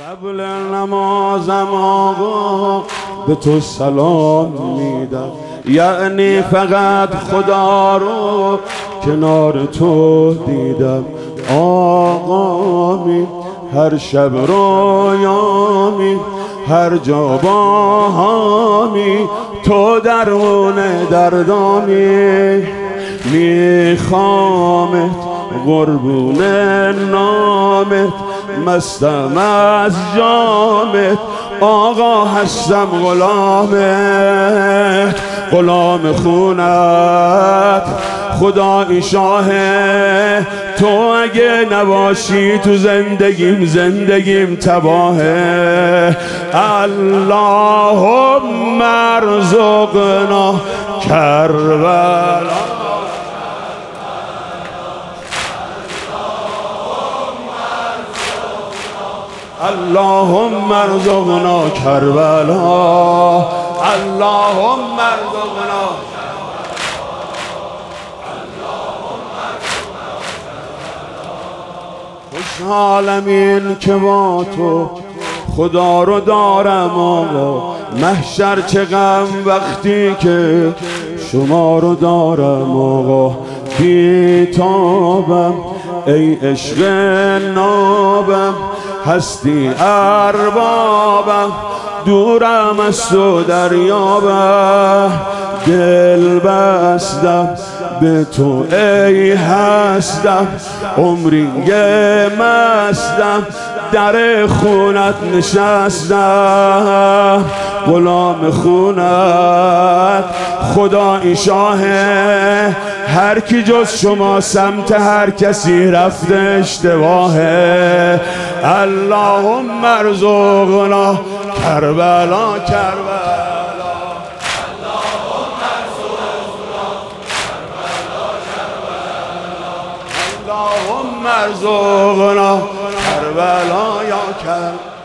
قبل نمازم آقا به تو سلام میدم، یعنی فقط خدا رو کنار تو دیدم. آقا می هر شب رویامی، هر جا باهامی، تو درمون دردامی. میخوامت قربون نامت، مستم از جامت، آقا هستم غلامت، غلام خونت. خدای شاهه تو اگه نباشی تو زندگیم تباهه. اللهم ارزقنا کربلا، اللهم ارزقنا کربلا، اللهم ارزقنا. خوشحالم این که با تو خدا رو دارم آقا، محشر چه غم وقتی که شما رو دارم آقا. بیتابم ای عشق نابم، هستی اربابم، دورم از تو دریابم. دل بستم به تو ای هستم، عمری مستم، در خونت نشستم، غلام خونت. خدای شاهه هر کی جز شما سمت هر کسی رفته اشتباهه. اللهم ارزقنا کربلا کربلا، اللهم ارزقنا کربلا یا کربلا.